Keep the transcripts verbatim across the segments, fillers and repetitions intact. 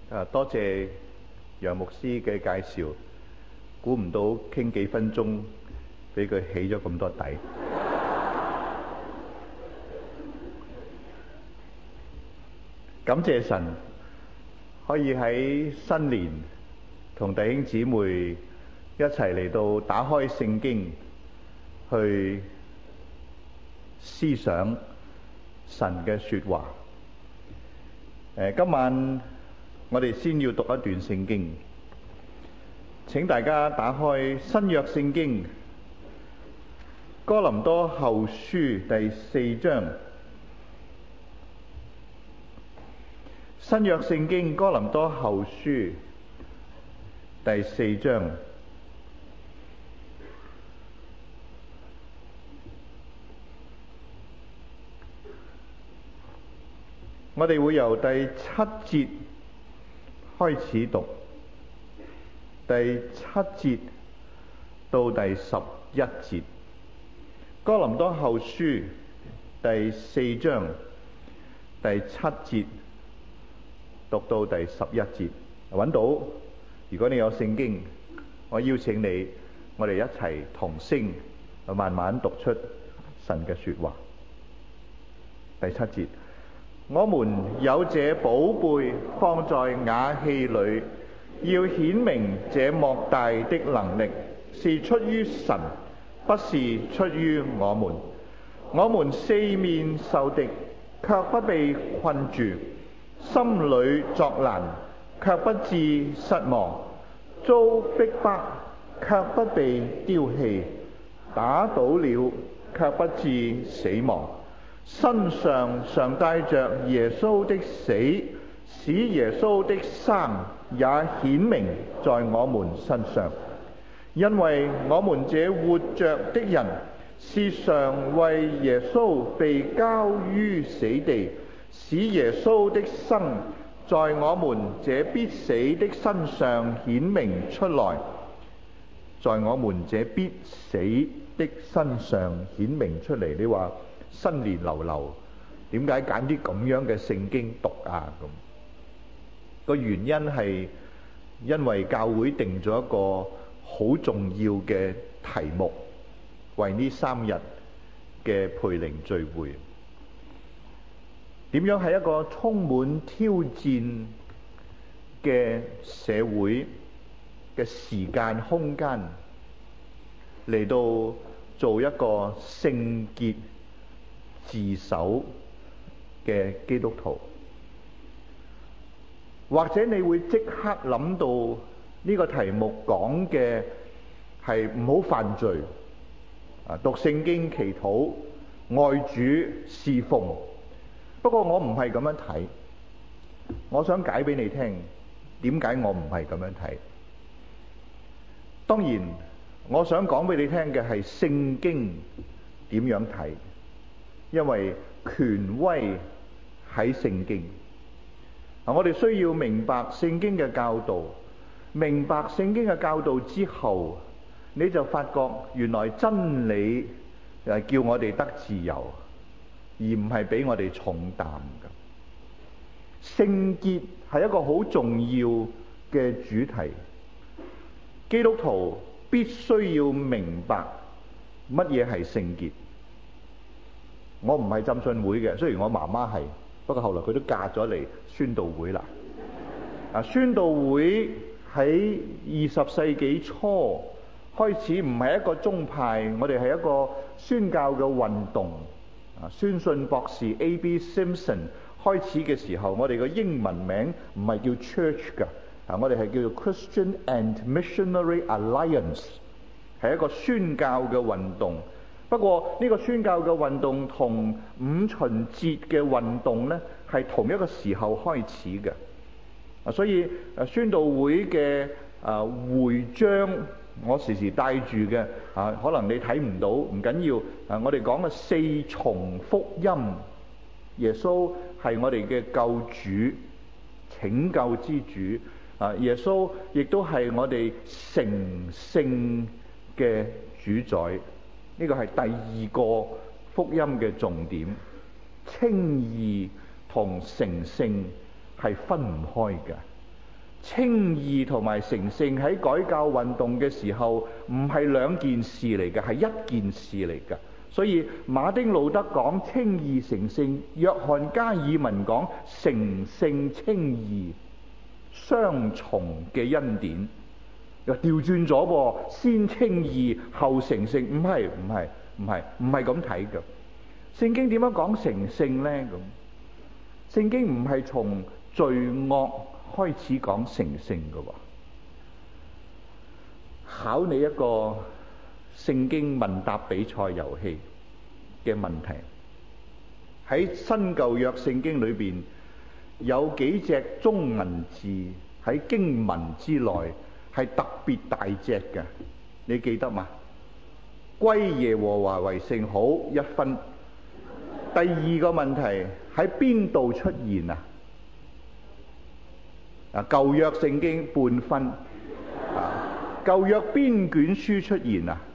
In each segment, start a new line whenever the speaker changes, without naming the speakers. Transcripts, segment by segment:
啊，多謝楊牧師嘅介紹，估唔到傾幾分鐘，俾佢起咗咁多底。感謝神，可以喺新年同弟兄姊妹一齊嚟到打開聖經，去思想神嘅說話。誒，今晚我哋先要讀一段聖經，請大家打開新約聖經哥林多後書第四章。新約聖經哥林多後書第四章，我哋會由第七節開始讀，第七節到第十一節。哥林多後書第四章第七節讀到第十一節，揾到？如果你有聖經，我邀請你，我哋一齊同聲慢慢讀出神嘅說話。第七節，我們有這寶貝放在瓦器裏，要顯明這莫大的能力是出於神，不是出於我們。我們四面受敵，卻不被困住；心裏作難，卻不致失望；遭逼迫，卻不被丟棄；打倒了，卻不致死亡。身上常帶着耶穌的死，使耶穌的生也顯明在我們身上。因為我們這活着的人，是常為耶穌被交於死地，使耶穌的生在我們這必死的身上顯明出來。在我們這必死的身上顯明出嚟。你話新年流流，點解揀啲咁樣嘅聖經讀啊？咁個原因係因為教會定咗一個好重要嘅題目，為呢三日嘅培靈聚會，點樣喺一個充滿挑戰嘅社會嘅時間空間嚟到做一個聖潔自守嘅基督徒。或者你會即刻諗到呢個題目講嘅係唔好犯罪啊，讀聖經、祈禱、愛主、侍奉。不過我唔係咁樣睇，我想解俾你聽點解我唔係咁樣睇。當然我想講俾你聽嘅係聖經點樣睇，因為權威喺聖經。我哋需要明白聖經嘅教導，明白聖經嘅教導之後，你就發覺原來真理係叫我哋得自由，而唔係俾我哋重擔嘅。聖潔係一個好重要嘅主題，基督徒必須要明白乜嘢係聖潔。我唔係浸信會嘅，雖然我媽媽係，不過後來佢都嫁咗嚟宣道會啦。啊，宣道會喺二十世紀初開始唔係一個宗派，我哋係一個宣教嘅運動。啊，宣信博士 A B Simpson 開始嘅時候，我哋個英文名唔係叫 Church 㗎，啊，我哋係叫做 Christian and Missionary Alliance， 係一個宣教嘅運動。不過呢個宣教嘅運動同五旬節嘅運動呢，係同一個時候開始嘅。啊，所以誒宣道會嘅啊會章，我時時帶住嘅啊，可能你睇唔到，唔緊要。啊，我哋講嘅四重福音，耶穌係我哋嘅救主、拯救之主。啊，耶穌亦都係我哋成聖嘅主宰。呢個係第二個福音嘅重點，稱義同成聖係分唔開嘅。 稱義同埋成聖喺改教運動嘅時候唔係兩件事嚟嘅，係一件事嚟嘅。所以馬丁路德講稱義成聖，約翰加爾文講成聖稱義，雙重嘅恩典。又調轉咗噃，先稱義後成聖，唔係唔係唔係唔係咁睇嘅。聖經點樣講成聖呢？咁聖經唔係從罪惡開始講成聖嘅喎。考你一個聖經問答比賽遊戲嘅問題，喺新舊約聖經裏邊有幾隻中文字喺經文之內係特別大隻嘅，你記得嘛？歸耶和華為聖，好，一分。第二個問題喺邊度出現啊？啊，舊約聖經半分。啊，舊約邊卷書出現啊？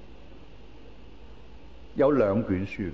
有兩卷書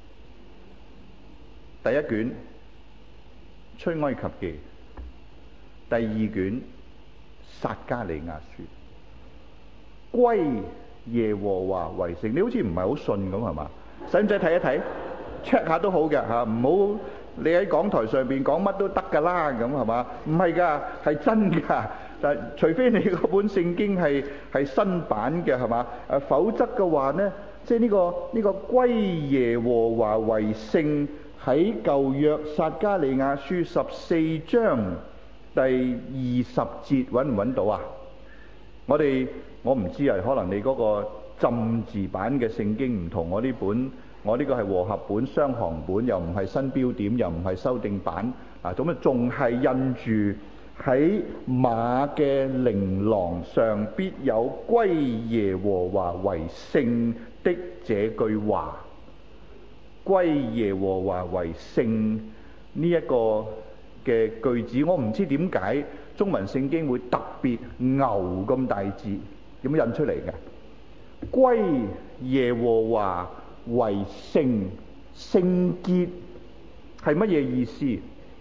嘅，第一卷出埃及記，第二卷撒迦利亞書。歸耶和華為聖，你好似唔係好信咁係嘛？使唔使睇一睇 check 下都好嘅嚇，唔好你喺講台上邊講乜都得㗎啦咁係嘛？唔係㗎，係真㗎。但係除非你嗰本聖經係係新版嘅係嘛？誒，否則嘅話呢，即係呢個呢個歸耶和華為聖喺舊約撒迦利亞書十四章第二十節揾唔揾到啊？我哋我唔知啊，可能你嗰個浸字版嘅聖經唔同我呢本，我呢個係和合本雙行本，又唔係新標點，又唔係修訂版啊，咁啊仲係印住喺馬嘅鈴廊上必有歸耶和華為聖的這句話。歸耶和華為聖呢一個嘅句子，我唔知點解中文聖經會特別牛咁大字點樣印出嚟嘅？歸耶和華為聖，聖潔係乜嘢意思？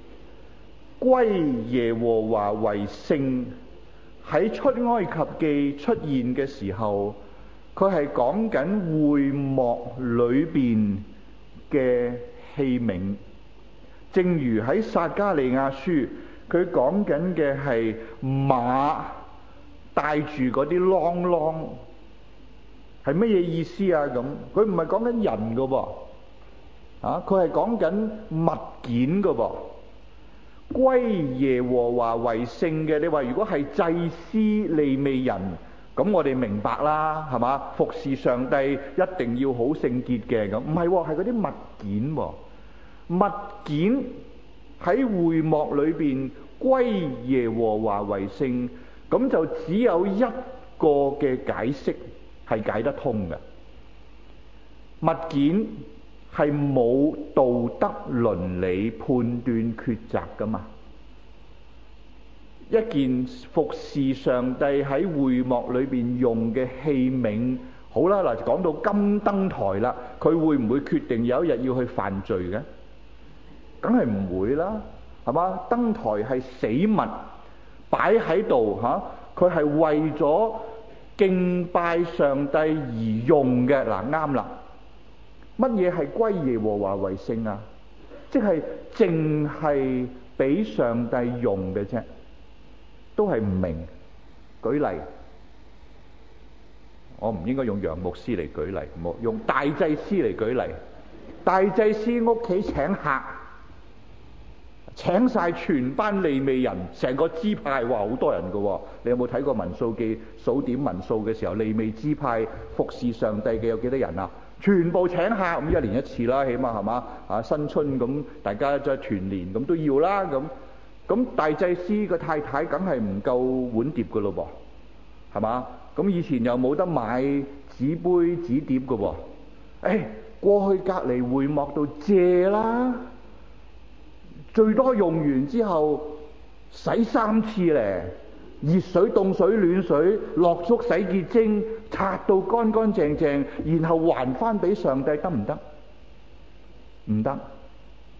歸耶和華為聖喺出埃及記出現嘅時候，佢係講緊會幕裏邊嘅器皿，正如喺撒迦利亞書，佢講緊嘅係馬帶住嗰啲啷啷，係乜嘢意思啊？咁佢唔係講緊人噶噃，啊，佢係講緊物件噶噃。歸耶和華為聖嘅，你話如果係祭司利未人，咁我哋明白啦，係嘛？服侍上帝一定要好聖潔嘅，咁唔係喎，係嗰啲物件喎。物件喺會幕裏邊歸耶和華為聖，咁就只有一個嘅解釋係解得通嘅。物件係冇道德倫理判斷抉擇噶嘛？一件服侍上帝喺會幕裏邊用嘅器皿，好啦，嗱，講到金燈台啦，佢會唔會決定有一日要去犯罪嘅？梗係唔會啦，係嘛？燈台係死物擺喺度嚇，佢係為咗敬拜上帝而用嘅。嗱，啱啦。乜嘢係歸耶和華為聖啊？即係淨係俾上帝用嘅啫，都係唔明。舉例，我唔應該用楊牧師嚟舉例，冇用大祭司嚟舉例。大祭司屋企請客，請晒全班利未人，成個支派，哇，好多人㗎喎。你有冇睇過民數記數點民數嘅時候，利未支派服侍上帝嘅有幾多人啊？全部請客，咁一年一次啦，起碼係嘛？啊，新春咁大家再團年咁都要啦，咁咁大祭司嘅太太梗係唔夠碗碟㗎咯噃，係嘛？咁以前又冇得買紙杯紙碟㗎喎，誒，過去隔離會幕度借啦，最多用完之後洗三次咧，熱水、凍水、暖水，落足洗潔精，擦到乾乾淨淨，然後還翻俾上帝，得唔得？唔得。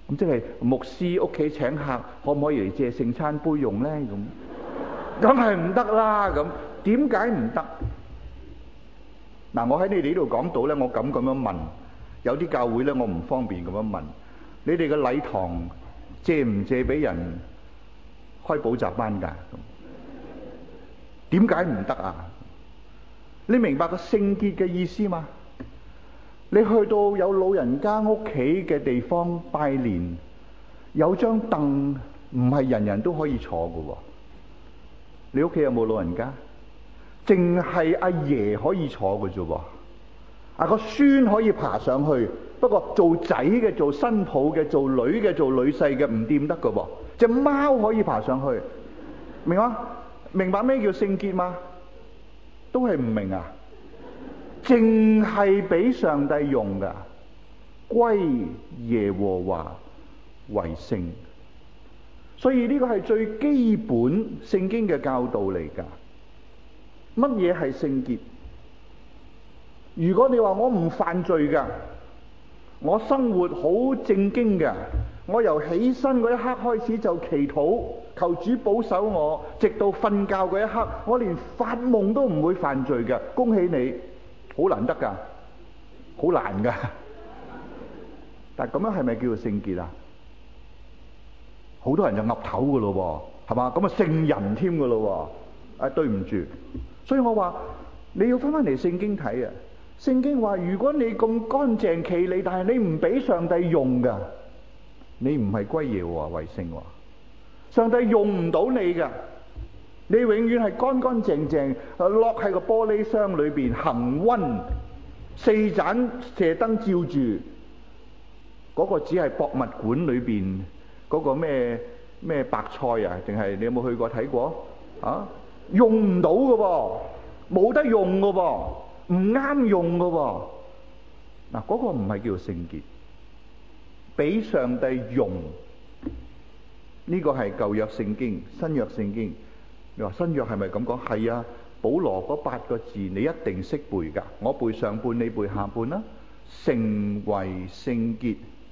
咁即係牧師屋企請客，可唔可以嚟借聖餐杯用咧？咁梗係唔得啦！咁點解唔得？嗱，我喺你哋呢度講到咧，我敢咁樣問，有啲教會咧，我唔方便咁樣問。你哋嘅禮堂借唔借俾人開補習班㗎？咁點解唔得啊？你明白個聖潔嘅意思嘛？你去到有老人家屋企嘅地方拜年，有張凳唔係人人都可以坐㗎喎。你屋企有冇老人家？淨係阿爺可以坐嘅啫喎。啊，個孫可以爬上去，不過做仔嘅、做新抱嘅、做女嘅、做女婿嘅唔掂得㗎喎。隻貓可以爬上去，明嗎？明白咩叫聖潔嗎？都係唔明啊！淨係俾上帝用噶，歸耶和華為聖。所以呢個係最基本聖經嘅教導嚟噶。乜嘢係聖潔？如果你話我唔犯罪噶，我生活好正經噶，我由起身嗰一刻開始就祈禱，求主保守我，直到瞓覺嗰一刻，我連發夢都唔會犯罪噶。恭喜你！好難得噶，好難噶。但係咁樣係咪叫做聖潔啊？好多人就岌頭噶咯，係嘛？咁啊聖人添噶咯。啊，對唔住，所以我話你要翻翻嚟聖經睇啊。聖經話如果你咁乾淨企理，但係你唔俾上帝用噶，你唔係歸耶和華為聖。上帝用唔到你噶。你永遠係乾乾淨淨，落喺個玻璃箱裏邊恆溫，四盞射燈照住，嗰、那個只係博物館裏邊嗰個咩咩白菜啊？定係你有冇去過睇過啊？用唔到㗎噃，冇得用㗎噃，唔啱用㗎喎。嗱，嗰個唔係叫做聖潔，俾上帝用呢、這個係舊約聖經，新約聖經。你話新約係咪咁講？係啊，保羅嗰八個字你一定識背㗎。我背上半，你背下半啦。成為聖潔，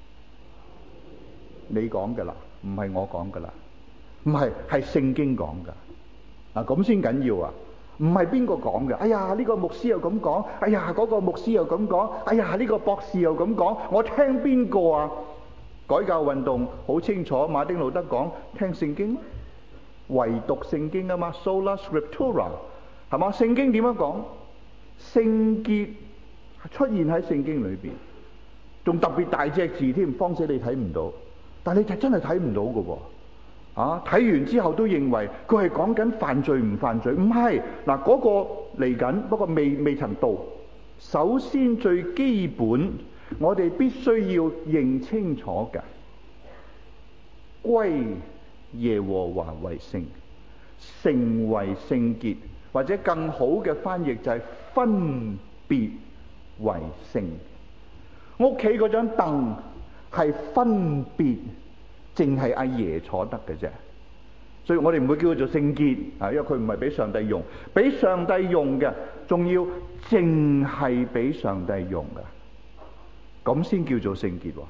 你講㗎啦，唔係我講㗎啦，唔係係聖經講㗎。嗱，咁先緊要啊！唔係邊個講嘅？哎呀，呢個牧師又咁講，哎呀，嗰個牧師又咁講，哎呀，呢個博士又咁講，我聽邊個啊？改教運動好清楚，馬丁路德講聽聖經。唯獨聖經啊嘛 ，sola scriptura， 係嘛？聖經點樣講？聖潔出現喺聖經裏邊，仲特別大隻字添，方死你睇唔到。但係你就真係睇唔到㗎喎，啊！睇完之後都認為佢係講緊犯罪唔犯罪，唔係嗱，嗰個嚟緊，不過未未曾到。首先最基本，我哋必須要認清楚嘅，歸耶和華為聖，成為聖潔，或者更好嘅翻譯就係分別為聖。屋企嗰張凳係分別，淨係阿爺坐得嘅啫，所以我哋唔會叫佢做聖潔啊，因為佢唔係俾上帝用，俾上帝用嘅，仲要淨係俾上帝用嘅，咁先叫做聖潔喎，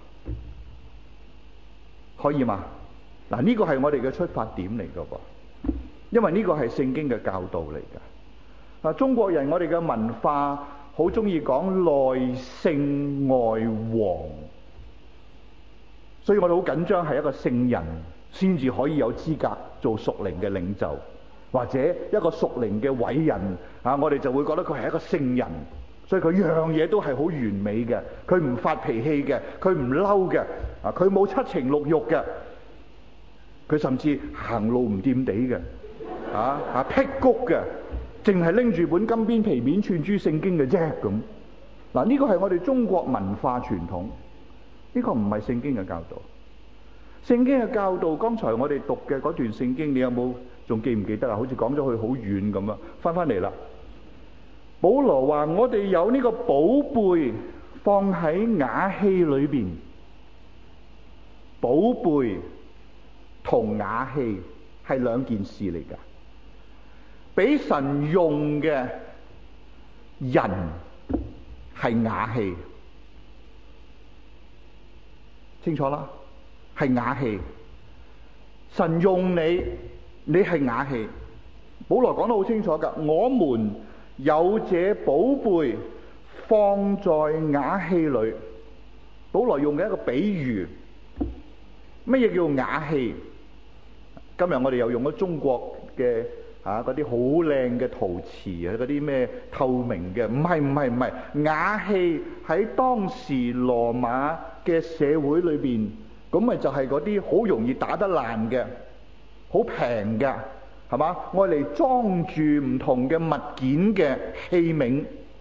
可以嘛？嗱，呢個係我哋嘅出發點嚟㗎噃，因為呢個係聖經嘅教導嚟㗎。嗱，中國人我哋嘅文化好中意講內聖外王，所以我哋好緊張係一個聖人先至可以有資格做屬靈嘅領袖，或者一個屬靈嘅偉人啊，我哋就會覺得佢係一個聖人，所以佢樣嘢都係好完美嘅，佢唔發脾氣嘅，佢唔嬲嘅，啊，佢冇七情六欲嘅。佢甚至行路唔掂地嘅，啊啊辟谷嘅，淨係拎住本金邊皮面串珠聖經嘅啫咁。嗱，呢個係我哋中國文化傳統，呢個唔係聖經嘅教導。聖經嘅教導，剛才我哋讀嘅嗰段聖經，你有冇仲記唔記得啊？好似講咗去好遠咁啊！翻翻嚟啦，保羅話：我哋有呢個寶貝放喺瓦器裏邊，寶貝同瓦器係兩件事嚟㗎，俾神用嘅人係瓦器，清楚啦。 係瓦器。神用你，你係瓦器。保羅講得好清楚㗎，我們有這寶貝放在瓦器裏。保羅用嘅一個比喻，乜嘢叫瓦器？今日我哋又用咗中國嘅啊嗰啲好靚嘅陶瓷啊，嗰啲咩透明嘅，唔係唔係唔係，瓦器喺當時羅馬嘅社會裏邊，咁咪就係嗰啲好容易打得爛嘅，好平嘅，係嘛？愛嚟裝住唔同嘅物件嘅器皿，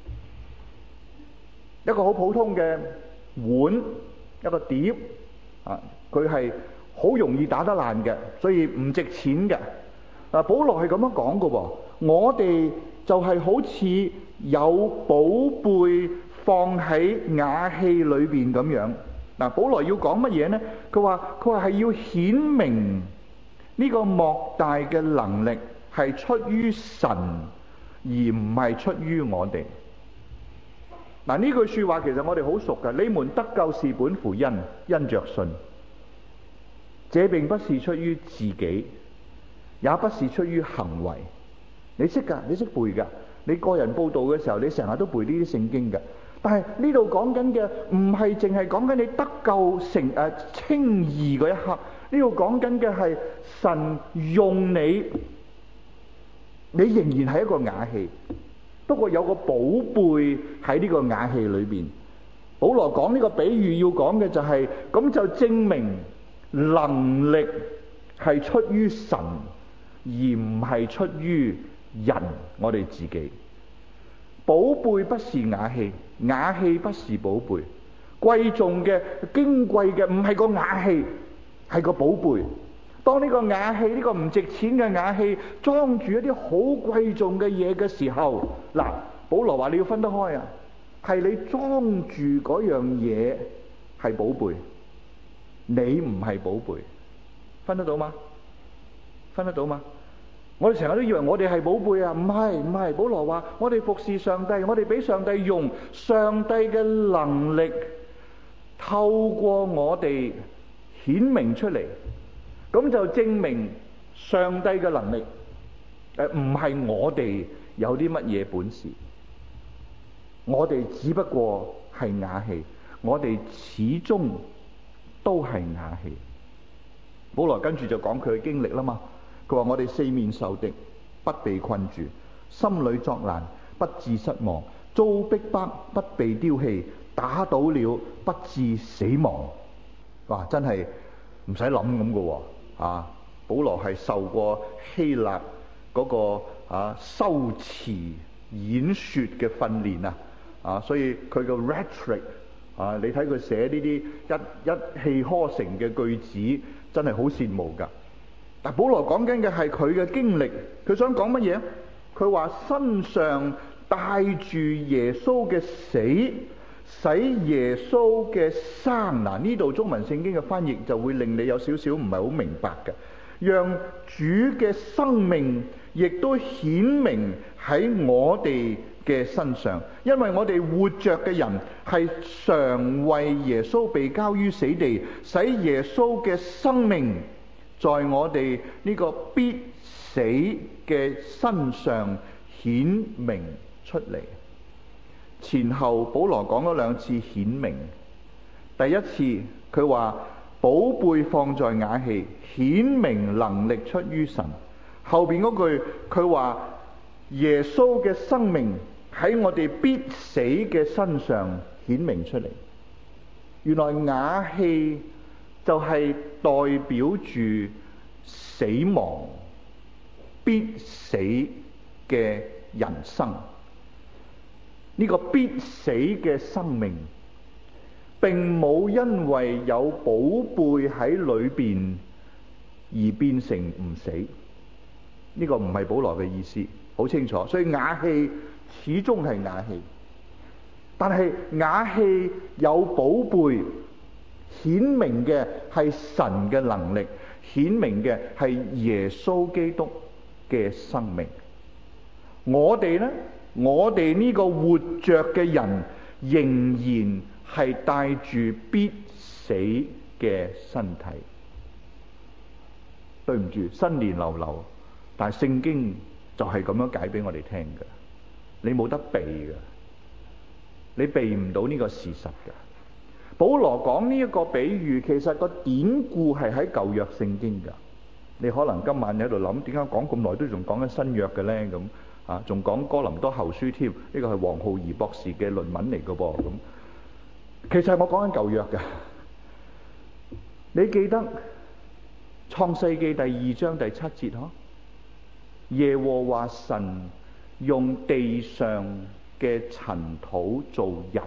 一個好普通嘅碗，一個碟啊，佢係好容易打得爛嘅，所以唔值錢嘅。嗱，保羅係咁樣講嘅喎，我哋就係好似有寶貝放喺瓦器裏邊咁樣。嗱，保羅要講乜嘢呢？佢話佢話係要顯明呢個莫大嘅能力係出於神，而唔係出於我哋。嗱，呢句說話其實我哋好熟㗎。你們得救是本乎恩，因着信。這並不是出於自己，也不是出於行為。你識㗎，你識背㗎。你個人報道嘅時候，你成日都背呢啲聖經㗎。但係呢度講緊嘅唔係淨係講緊你得救成誒稱義嗰一刻，呢度講緊嘅係神用你，你仍然係一個瓦器，不過有個寶貝喺呢個瓦器裏邊。保羅講呢個比喻要講嘅就係，咁就證明能力係出於神，而唔係出於人，我哋自己。寶貝不是瓦器，瓦器不是寶貝。貴重嘅、矜貴嘅唔係個瓦器，係個寶貝。當呢個瓦器，呢個唔值錢嘅瓦器裝住一啲好貴重嘅嘢嘅時候，嗱，保羅話你要分得開啊，係你裝住嗰樣嘢係寶貝，你唔係寶貝，分得到嗎？分得到嗎？我哋成日都以為我哋係寶貝啊，唔係唔係。保羅話我哋服侍上帝，我哋俾上帝用，上帝嘅能力透過我哋顯明出嚟，咁就證明上帝嘅能力誒唔係我哋有啲乜嘢本事，我哋只不過係瓦器，我哋始終都係瓦器。保羅跟住就講佢嘅經歷啦嘛。佢話我哋四面受敵，不被困住；心裏作難，不致失望；遭逼迫，不被丟棄；打倒了，不致死亡。哇！真係唔使諗咁嘅喎啊！保羅係受過希臘嗰個啊修辭演說嘅訓練啊啊，所以佢嘅 rhetoric 啊，你睇佢寫呢啲一一氣呵成嘅句子，真係好羨慕㗎。但保羅講緊嘅係佢嘅經歷，佢想講乜嘢？佢話身上帶住耶穌嘅死，使耶穌嘅生。嗱，呢度中文聖經嘅翻譯就會令你有少少唔係好明白嘅，讓主嘅生命亦都顯明喺我哋嘅身上，因為我哋活着嘅人係常為耶穌被交於死地，使耶穌嘅生命在我哋呢個必死嘅身上顯明出嚟。前後保羅講咗兩次顯明。第一次佢話寶貝放在瓦器，顯明能力出於神。後邊嗰句佢話耶穌嘅生命喺我哋必死嘅身上顯明出嚟。原來瓦器就係代表住死亡、必死嘅人生。呢個必死嘅生命並冇因為有寶貝喺裏邊而變成唔死。呢個唔係保羅嘅意思，好清楚。所以瓦器始終係瓦器，但係瓦器有寶貝，顯明嘅係神嘅能力，顯明嘅係耶穌基督嘅生命。我哋呢，我哋呢個活着嘅人仍然係帶住必死嘅身體。對唔住，新年流流，但係聖經就係咁樣解俾我哋聽嘅，你冇得避嘅，你避唔到呢個事實嘅。保羅講呢一個比喻，其實個典故係喺舊約聖經㗎。你可能今晚喺度諗，點解講咁耐都仲講緊新約嘅咧？咁啊，仲講哥林多後書添，呢個係黃浩儀博士嘅論文嚟嘅噃。咁其實我講緊舊約嘅，你記得創世記第二章第七節嗬？耶和華神用地上嘅塵土造人。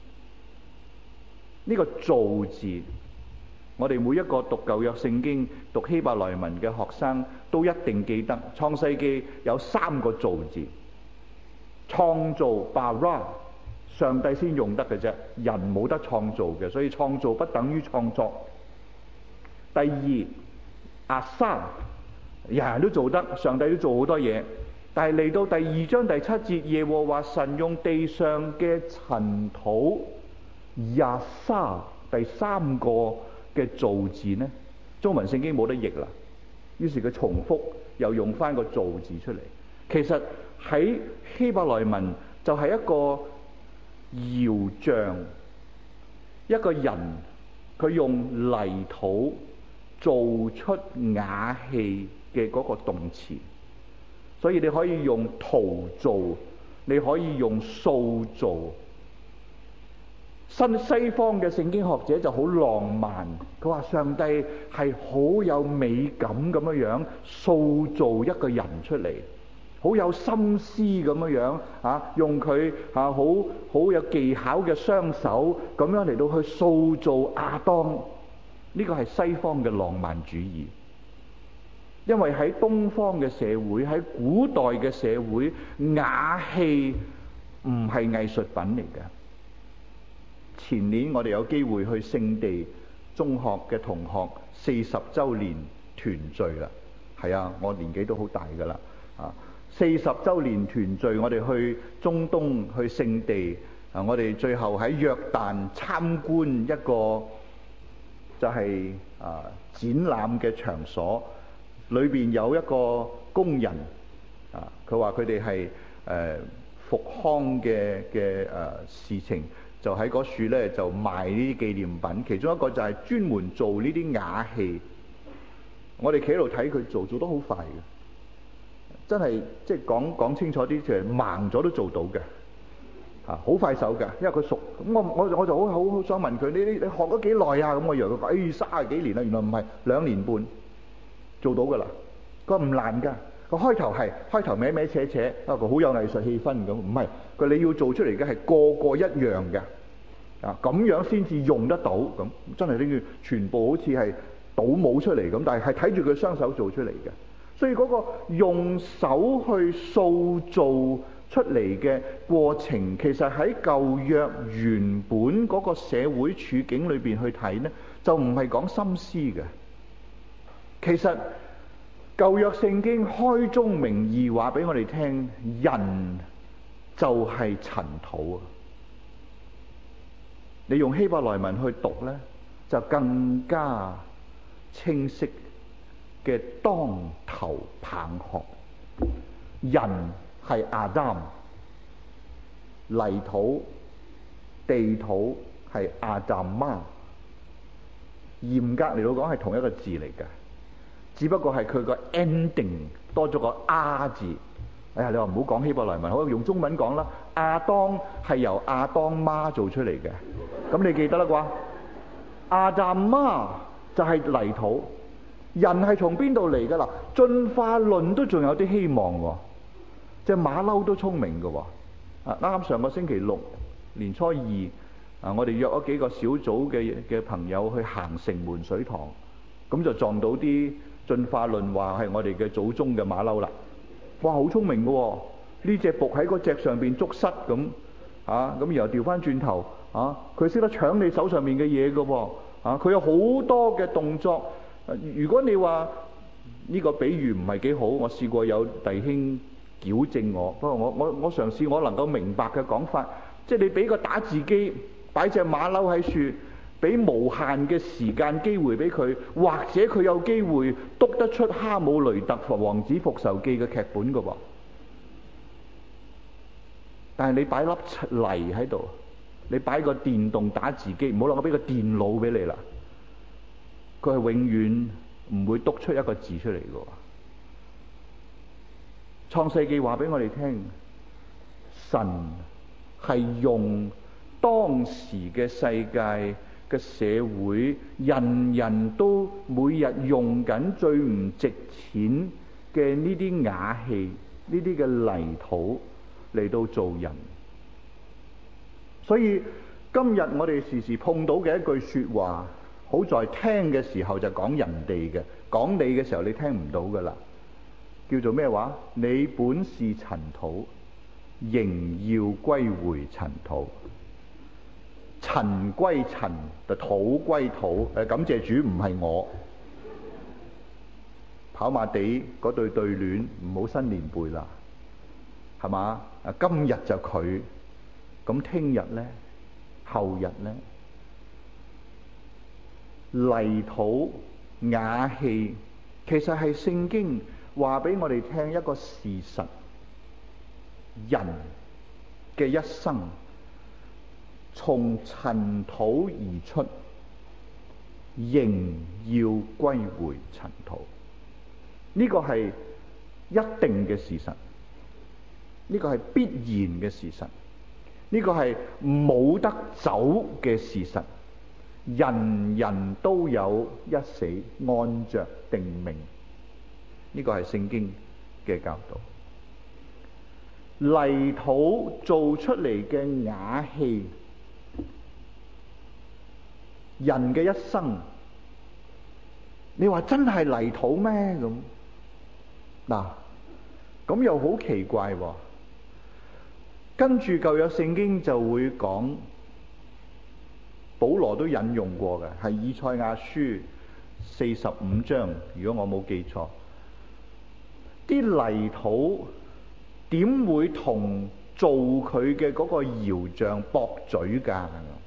呢個造字，我哋每一個讀舊約聖經、讀希伯來文嘅學生都一定記得。創世記有三個造字，創造 bara， 上帝先用得嘅啫，人冇得創造嘅，所以創造不等於創作。第二，阿沙，人人都做得，上帝都做好多嘢。但係嚟到第二章第七節，耶和華神用地上嘅塵土。亞沙第三個嘅造字呢，中文聖經冇得譯啦，於是佢重複又用翻個造字出嚟。其實喺希伯來文就係一個窯匠，一個人佢用泥土做出瓦器嘅嗰個動詞，所以你可以用陶造，你可以用塑造。新西方嘅聖經學者就好浪漫，佢話上帝係好有美感咁樣樣塑造一個人出嚟，好有心思咁樣樣啊，用佢啊好好有技巧嘅雙手咁樣嚟到去塑造亞當。呢個係西方嘅浪漫主義，因為喺東方嘅社會，喺古代嘅社會，瓦器唔係藝術品嚟嘅。前年我哋有機會去聖地中學嘅同學四十週年團聚啦，係啊，我年紀都好大㗎啦啊！四十週年團聚，我哋去中東去聖地啊，我哋最後喺約旦參觀一個就係啊展覽嘅場所，裏邊有一個工人啊，佢話佢哋係誒復康嘅嘅誒事情。就喺嗰處咧，就賣呢啲紀念品。其中一個就係專門做呢啲瓦器。我哋企喺度睇佢做，做得好快嘅，真係即係講講清楚啲，就係盲咗都做到嘅，啊，好快手嘅，因為佢熟。咁我我我就好好好想問佢：你你你學咗幾耐啊？咁我以為佢講：誒三十幾年啦，原來唔係，兩年半做到㗎啦。佢話唔難㗎。個開頭係開頭歪歪斜斜，啊佢好有藝術氣氛咁，唔係佢你要做出嚟嘅係個個一樣嘅，啊咁樣先至用得到咁，真係呢個全部好似係倒模出嚟咁，但係係睇住佢雙手做出嚟嘅，所以嗰個用手去塑造出嚟嘅過程，其實喺舊約原本嗰個社會處境裏邊去睇呢，就唔係講心思嘅，其實。舊約聖經開宗明義話俾我哋聽，人就係塵土啊！你用希伯來文去讀呢，就更加清晰嘅當頭棒喝。人係亞當，泥土、地土係亞當媽，嚴格嚟到講係同一個字嚟嘅。只不過係佢個 ending 多咗個 R 字。哎呀，你話唔好講希伯來文，好用中文講啦。亞當係由亞當媽做出嚟嘅，咁你記得啦啩？亞當媽就係泥土，人係從邊度嚟㗎啦？進化論都仲有啲希望喎，隻馬騮都聰明㗎喎。啊，啱啱上個星期六年初二啊，我哋約咗幾個小組嘅嘅朋友去行城門水塘，咁就撞到啲。進化論話係我哋嘅祖宗嘅馬騮啦，哇，好聰明嘅喎！呢隻仆喺嗰隻上邊捉虱咁，啊咁然後調翻轉頭，啊佢識得搶你手上面嘅嘢嘅喎，啊佢有好多嘅動作。如果你話呢個比喻唔係幾好，我試過有弟兄矯正我，不過我我我嘗試我能夠明白嘅講法，即係你俾個打字機擺隻馬騮喺樹， 俾無限嘅時間機會俾佢，或者佢有機會篤得出《哈姆雷特》《王子復仇記》嘅劇本㗎喎。但係你擺粒泥喺度，你擺個電動打字機，唔好諗我俾個電腦俾你啦，佢係永遠唔會篤出一個字出嚟㗎喎。創世記話俾我哋聽，神係用當時嘅世界嘅社會，人人都每日用緊最唔值錢嘅呢啲瓦器，呢啲嘅泥土嚟到做人。所以今日我哋時時碰到嘅一句說話，好在聽嘅時候就講人哋嘅，講你嘅時候你聽唔到噶啦。叫做咩話？你本是塵土，仍要歸回塵土。塵歸塵，就土歸土。誒，感謝主，唔係我。跑馬地嗰對對聯唔好新年背啦，係嘛？啊，今日就佢，咁聽日呢？後日呢？泥土瓦器，其實係聖經話俾我哋聽一個事實：人嘅一生從塵土而出，仍要歸回塵土。呢個係一定嘅事實，呢個係必然嘅事實，呢個係冇得走嘅事實。人人都有一死，按着定命。呢個係聖經嘅教導。泥土做出嚟嘅瓦器，人嘅一生，你話真係泥土咩？咁嗱，咁又好奇怪喎。跟住舊約聖經就會講，保羅都引用過嘅，係以賽亞書四十五章，如果我冇記錯，啲泥土點會同做佢嘅嗰個窯匠駁嘴㗎？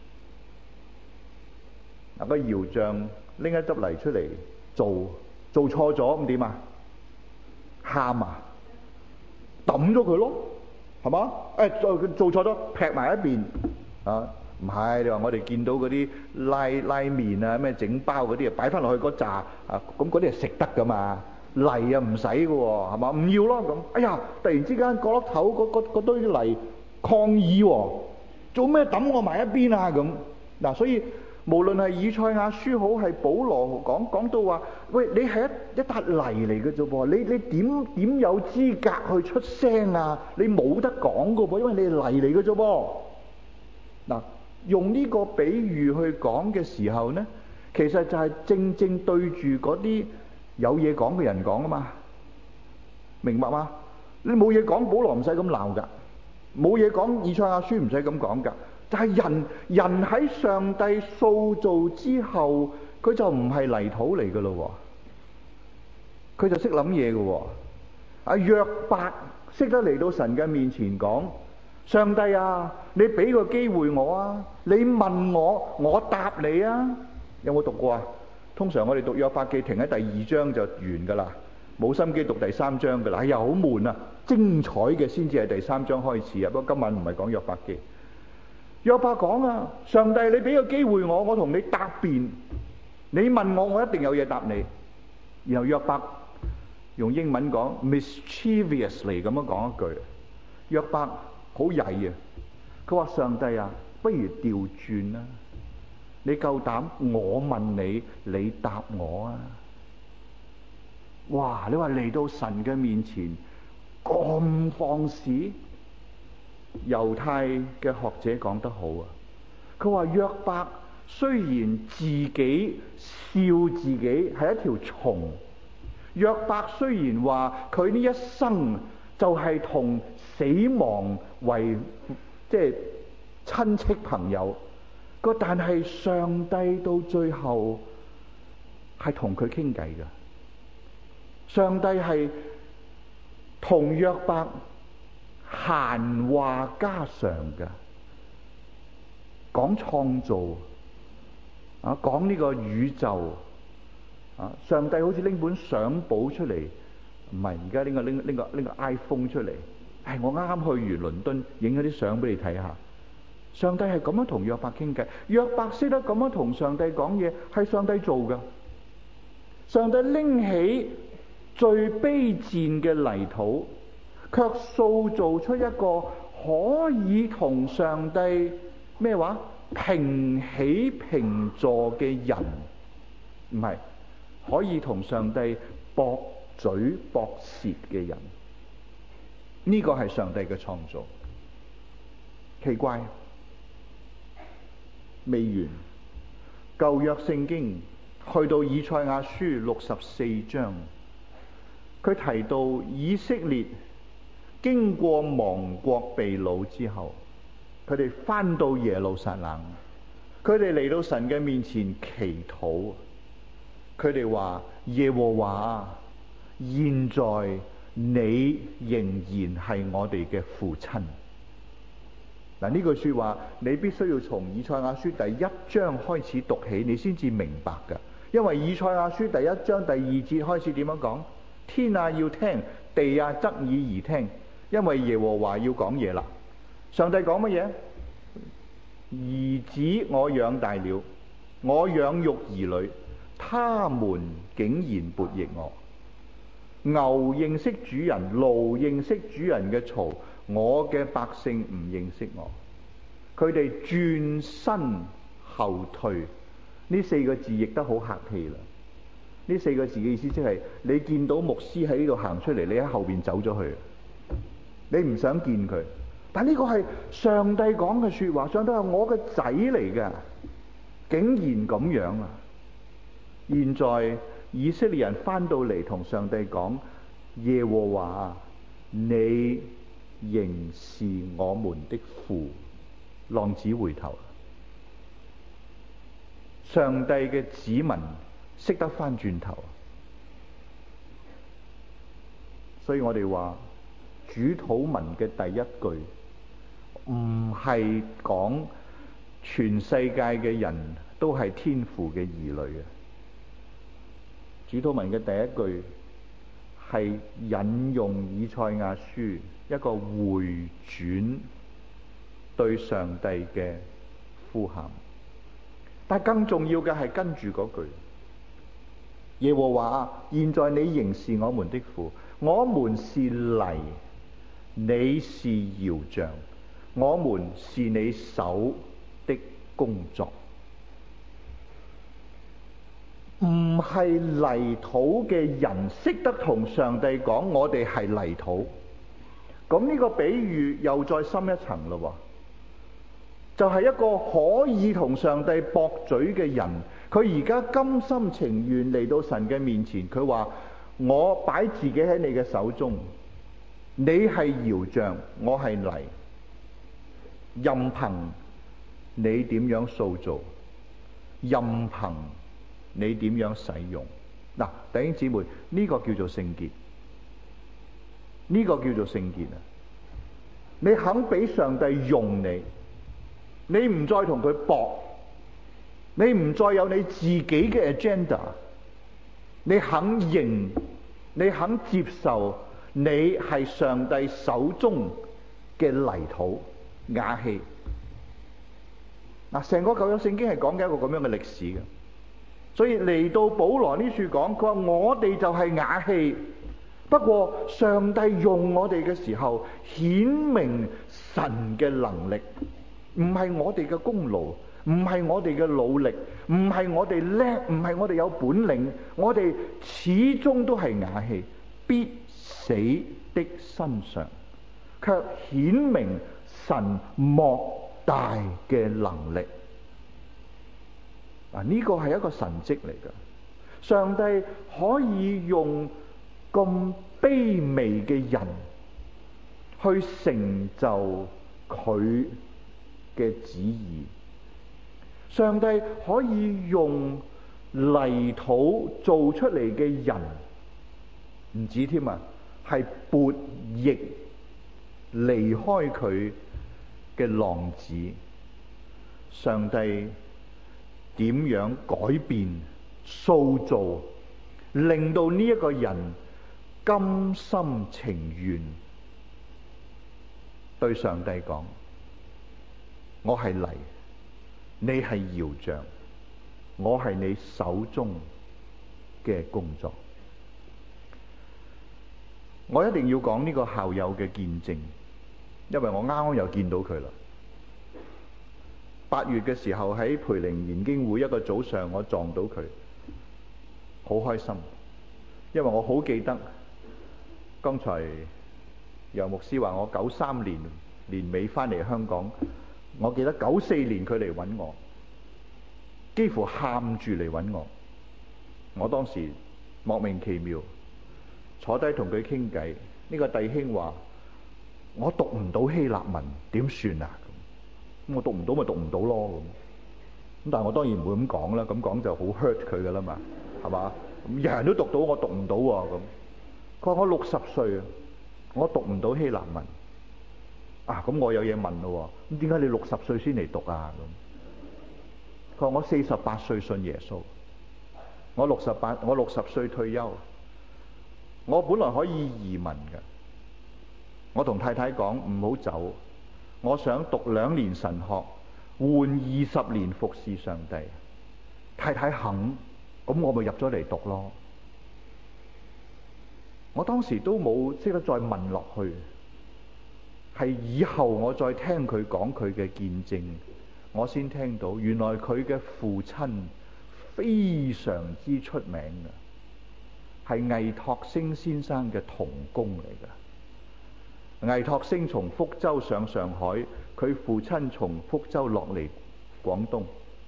嗱，個窯匠拎一執泥出嚟做，做錯咗咁點啊？喊啊，抌咗佢咯，係嘛？誒，做做錯咗，劈埋一邊啊！唔係，你話我哋見到嗰啲拉拉麵啊，咩整包嗰啲啊，擺翻落去嗰紮啊，咁嗰啲係食得噶嘛？泥啊唔使嘅喎，係嘛？唔要咯咁。哎呀，突然之間角落頭嗰嗰嗰堆泥抗議喎，做咩抌我埋一邊啊？咁嗱，所以無論係以賽亞書好，係保羅講講到話，喂，你係一一笪泥嚟嘅啫噃，你你點點有資格去出聲啊？你冇得講嘅噃，因為你係泥嚟嘅啫噃。嗱，用呢個比喻去講嘅時候呢，其實就係正正對住嗰啲有嘢講嘅人講啊嘛，明白嗎？你冇嘢講，保羅唔使咁鬧噶；冇嘢講，以賽亞書唔使咁講噶。就係人人喺上帝塑造之後，佢就唔係泥土嚟噶咯，佢就識諗嘢噶。阿約伯識得嚟到神嘅面前講：上帝啊，你俾個機會我啊！你問我，我答你啊！有冇讀過啊？通常我哋讀約伯記停喺第二章就完噶啦，冇心機讀第三章噶啦。哎呀，好悶啊！精彩嘅先至係第三章開始啊。不過今晚唔係講約伯記。約伯講啊，上帝你俾個機會我，我同你答辯。你問我，我一定有嘢答你。然後約伯用英文講 mischievously 咁樣講一句，約伯好曳啊！佢話：上帝啊，不如調轉啦！你夠膽我問你，你答我啊！哇！你話嚟到神嘅面前咁放肆？猶太嘅學者講得好啊！佢話約伯雖然自己笑自己係一條蟲，約伯雖然話佢呢一生就係同死亡為即係親戚朋友，個但係上帝到最後係同佢傾偈㗎。上帝係同約伯閒話家常㗎，講創造， 啊，講呢個宇宙啊，上帝好似拎本相簿出嚟，唔係而家呢個拎拎個拎個 iPhone 出嚟。係我啱啱去完倫敦，影咗啲相俾你睇下。上帝係咁樣同約伯傾偈，約伯識得咁樣同上帝講嘢，係上帝做㗎。上帝拎起最卑賤嘅泥土，卻塑造出一個可以同上帝咩話平起平坐嘅人，唔係可以同上帝駁嘴駁舌嘅人。呢個係上帝嘅創造。奇怪，未完，舊約聖經去到以賽亞書六十四章，佢提到以色列經過亡國被擄之後，佢哋翻到耶路撒冷，佢哋嚟到神嘅面前祈禱，佢哋話：耶和華，現在你仍然係我哋嘅父親。嗱，呢句說話你必須要從以賽亞書第一章開始讀起，你先至明白㗎。因為以賽亞書第一章第二節開始點樣講？天啊要聽，地啊側耳而聽，因為耶和華要講嘢啦。上帝講乜嘢？兒子我養大了，我養育兒女，他們竟然悖逆我。牛認識主人，驢認識主人嘅槽，我嘅百姓唔認識我。佢哋轉身後退，呢四個字譯得好客氣啦。呢四個字嘅意思即係你見到牧師喺呢度行出嚟，你喺後邊走咗去，你唔想見佢。但呢個係上帝講嘅說話，上帝係我嘅仔嚟㗎，竟然咁樣啊！現在以色列人翻到嚟同上帝講：耶和華，你仍是我們的父。浪子回頭，上帝嘅子民識得翻轉頭，所以我哋話主禱文嘅第一句唔係講全世界嘅人都係天父嘅兒女啊！主禱文嘅第一句係引用以賽亞書一個回轉對上帝嘅呼喊，但更重要嘅係跟住嗰句：耶和華，現在你仍是我們的父，我們是泥，你是窯匠，我們是你手的工作。唔係泥土嘅人識得同上帝講，我哋係泥土。咁呢個比喻又再深一層咯，就係一個可以同上帝駁嘴嘅人，佢而家甘心情願嚟到神嘅面前，佢話：我擺自己喺你嘅手中，你係窯匠，我係泥，任憑你點樣塑造，任憑你點樣使用。嗱，弟兄姊妹，呢個叫做聖潔，呢個叫做聖潔啊！你肯俾上帝用你，你唔再同佢搏，你唔再有你自己嘅 agenda， 你肯認，你肯接受你係上帝手中嘅泥土瓦器。嗱，成個舊約聖經係講緊一個咁樣嘅歷史嘅，所以嚟到保羅呢處講，佢話我哋就係瓦器，不過上帝用我哋嘅時候，顯明神嘅能力，唔係我哋嘅功勞，唔係我哋嘅努力，唔係我哋叻，唔係我哋有本領，我哋始終都係瓦器，必死的身上，卻顯明神莫大嘅能力。嗱，呢個係一個神蹟嚟㗎，上帝可以用咁卑微嘅人去成就佢嘅旨意，上帝可以用泥土做出嚟嘅人，唔止添啊，係悖逆離開佢嘅浪子。上帝點點樣改變、塑造，令到呢一個人甘心情願對上帝講：我係泥，你係窯匠，我係你手中嘅工作。我一定要講呢個校友嘅見證，因為我啱啱又見到佢啦。八月嘅時候喺培靈研經會一個早上，我撞到佢，好開心，因為我好記得剛才楊牧師話我九三年年尾翻嚟香港，我記得九四年佢嚟揾我，幾乎喊住嚟揾我。我當時莫名其妙坐低同佢傾偈，呢個弟兄話：我讀唔到希臘文，點算啊？咁我讀唔到咪讀唔到咯咁。咁但係我當然唔會咁講啦，咁講就好 hurt 佢噶啦嘛，係嘛？咁人人都讀到，我讀唔到喎咁。佢話我六十歲啊，我讀唔到希臘文。啊，咁我有嘢問咯喎，咁點解你六十歲先嚟讀啊？咁佢話我四十八歲信耶穌，我六十八，我六十歲退休。我本來可以移民嘅，我同太太講唔好走，我想讀兩年神學，換二十年服侍上帝。太太肯，咁我咪入咗嚟讀咯。我當時都冇識得再問落去，係以後我再聽佢講佢嘅見證，我先聽到原來佢嘅父親非常之出名嘅。係魏托星先生嘅同工嚟㗎。魏托星從福州上上海，佢父親從福州落嚟廣東。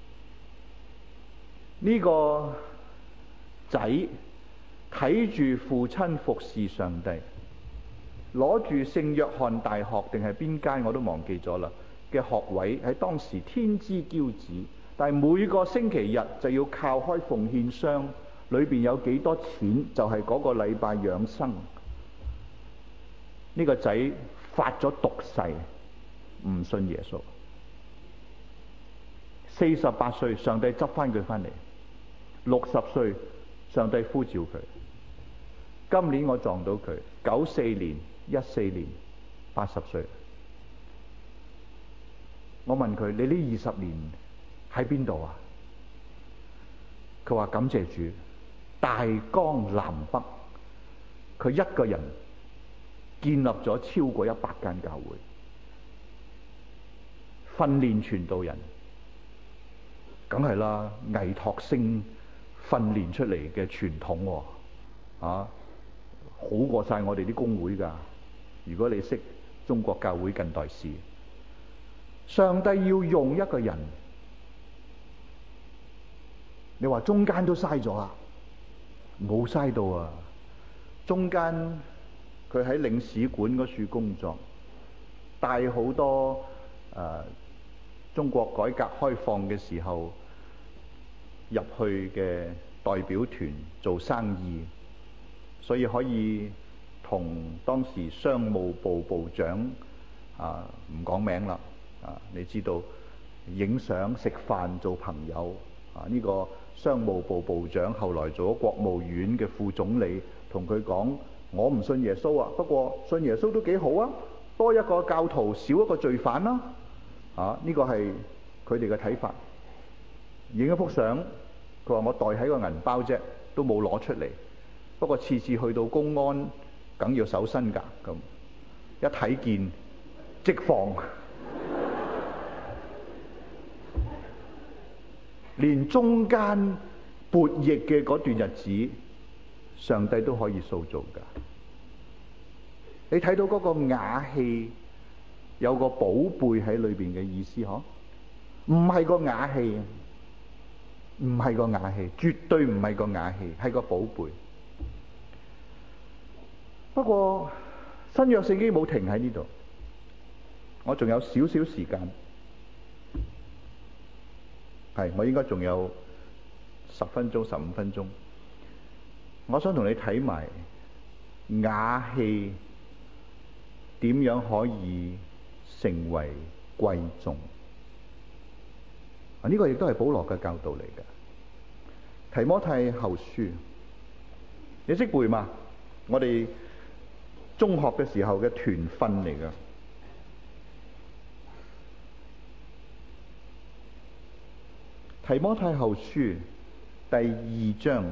呢個仔睇住父親服侍上帝，攞住聖約翰大學定係邊間我都忘記咗啦嘅學位，喺當時天之驕子。但係每個星期日就要靠開奉獻箱。裏邊有幾多錢就係嗰個禮拜養生。呢個仔發咗毒誓，唔信耶穌。四十八歲，上帝執翻佢翻嚟。六十歲，上帝呼召佢。今年我撞到佢，九四年、一四年，八十歲。我問佢：你呢二十年喺邊度啊？佢話：感謝主。大江南北，佢一個人建立咗超過一百間教會，訓練傳道人，梗係啦，魏托星訓練出嚟嘅傳統喎，啊，好過晒我哋啲公會㗎。如果你識中國教會近代史，上帝要用一個人，你話中間都嘥咗啊？冇嘥到啊！中間佢喺領事館嗰處工作，帶好多誒、呃、中國改革開放嘅時候入去嘅代表團做生意，所以可以同當時商務部部長啊，唔講名啦啊，你知道影相食飯做朋友啊，呢個商務部部長後來做咗國務院嘅副總理，同佢講：我唔信耶穌啊，不過信耶穌都幾好啊，多一個教徒少一個罪犯啦。啊，呢個係佢哋嘅睇法。影一幅相，佢話我袋喺個銀包啫，都冇攞出嚟。不過次次去到公安，梗要搜身㗎。咁一睇見即放。連中間悖逆嘅嗰段日子，上帝都可以塑造㗎。你睇到嗰個瓦器有個寶貝喺裏邊嘅意思嗬？唔係個瓦器，唔係個瓦器，絕對唔係個瓦器，係個寶貝。不過新約聖經冇停喺呢度，我仲有少少時間。係，我應該仲有十分鐘、十五分鐘。我想同你睇埋瓦器點樣可以成為貴重。 啊，呢個亦都係保羅嘅教導嚟嘅。提摩太後書，你識背嘛？我哋中學嘅時候嘅團訓嚟㗎。提摩太後書第二章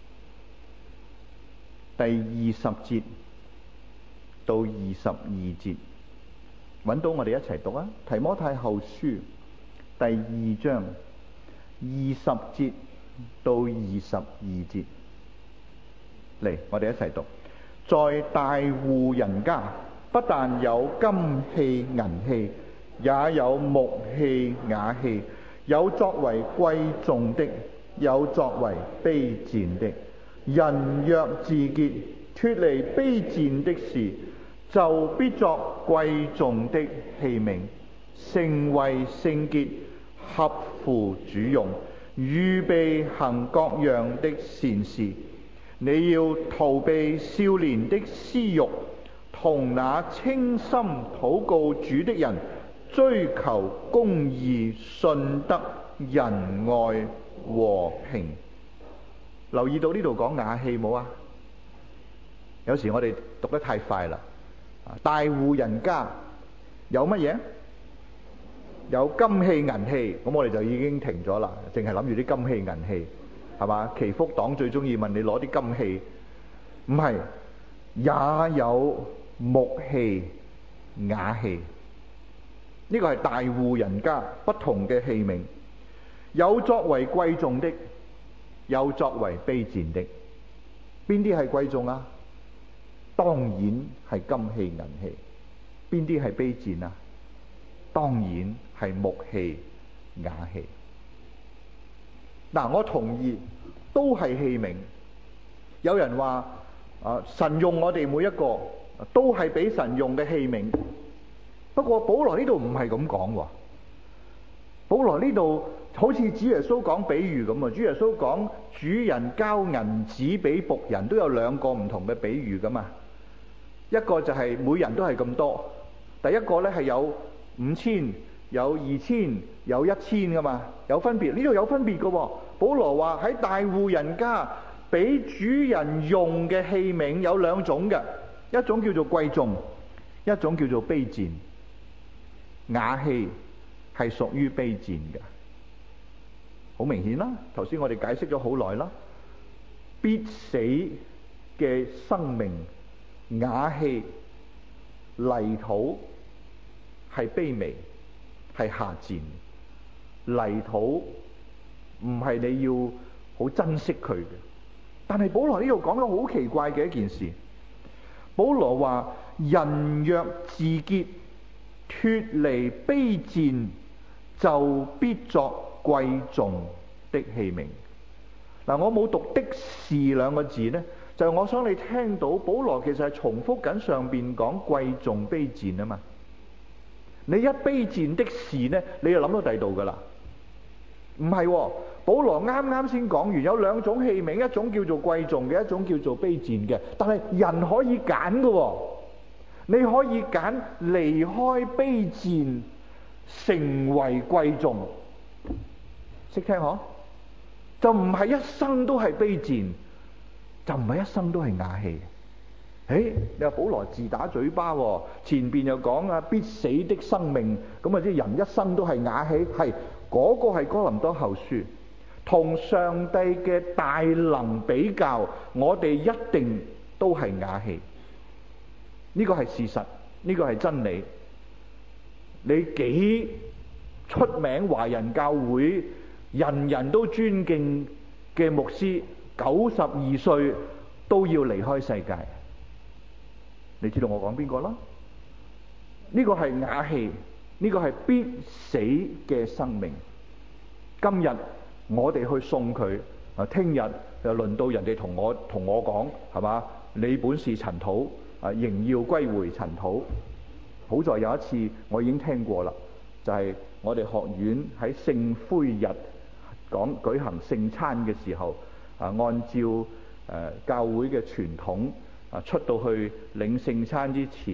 第二十節到二十二節，揾到我哋一齊讀啊！提摩太後書第二章二十節到二十二節，嚟，我哋一齊讀。在大戶人家，不但有金器銀器，也有木器瓦器，有作為貴重的，有作為卑賤的。人若自潔，脫離卑賤的事，就必作貴重的器皿，成為聖潔，合乎主用，預備行各樣的善事。你要逃避少年的私欲，同那清心禱告主的人，追求公義、信德、仁愛、和平。留意到呢度講瓦器冇啊？有時我哋讀得太快啦。大戶人家有乜嘢？有金器銀器，咁我哋就已經停咗啦，淨係諗住啲金器銀器，係嘛？祈福黨最中意問你攞啲金器，唔係，也有木器瓦器。呢個係大戶人家不同嘅器皿，有作為貴重的，有作為卑賤的。邊啲係貴重啊？當然係金器銀器。邊啲係卑賤啊？當然係木器瓦器。嗱，我同意都係器皿。有人話啊，神用我哋每一個都係俾神用嘅器皿。不過保羅呢度唔係咁講喎。保羅呢度好似主耶穌講比喻咁啊！主耶穌講主人交銀子俾僕人，都有兩個唔同嘅比喻噶嘛。一個就係每人都係咁多，第一個咧係有五千、有二千、有一千噶嘛，有分別。呢度有分別噶喎。保羅話喺大戶人家俾主人用嘅器皿有兩種嘅，一種叫做貴重，一種叫做卑賤。瓦器係屬於卑賤嘅，好明顯啦。頭先我哋解釋咗好耐啦，必死嘅生命，瓦器泥土係卑微，係下賤。泥土唔係你要好珍惜佢嘅，但係保羅呢度講咗好奇怪嘅一件事。保羅話人若自潔，脫離卑賤，就必作貴重的器皿。嗱，我冇讀的是兩個字呢，就係我想你聽到保羅其實係重複緊上邊講貴重卑賤啊嘛。你一卑賤的事呢，你就諗到第二度噶啦。唔係喎，保羅啱啱先講完有兩種器皿，一種叫做貴重嘅，一種叫做卑賤嘅。但係人可以揀噶喎，你可以揀離開卑賤，成為貴重。識聽嗬？就唔係一生都係卑賤，就唔係一生都係瓦器。誒，你話保羅自打嘴巴喎，前邊又講啊必死的生命，咁啊即係人一生都係瓦器，係嗰個係哥林多後書，同上帝嘅大能比較，我哋一定都係瓦器。呢個係事實，呢個係真理。你幾出名華人教會，人人都尊敬嘅牧師，九十二歲都要離開世界。你知道我講邊個啦？呢個係瓦器，呢個係必死嘅生命。今日我哋去送佢，啊，聽日就輪到人哋同我同我講，係嘛？你本是塵土，啊，仍要歸回塵土。好在有一次我已經聽過啦，就係、是、我哋學院喺聖灰日講舉行聖餐嘅時候，啊，按照誒、呃、教會嘅傳統。啊！出到去領聖餐之前，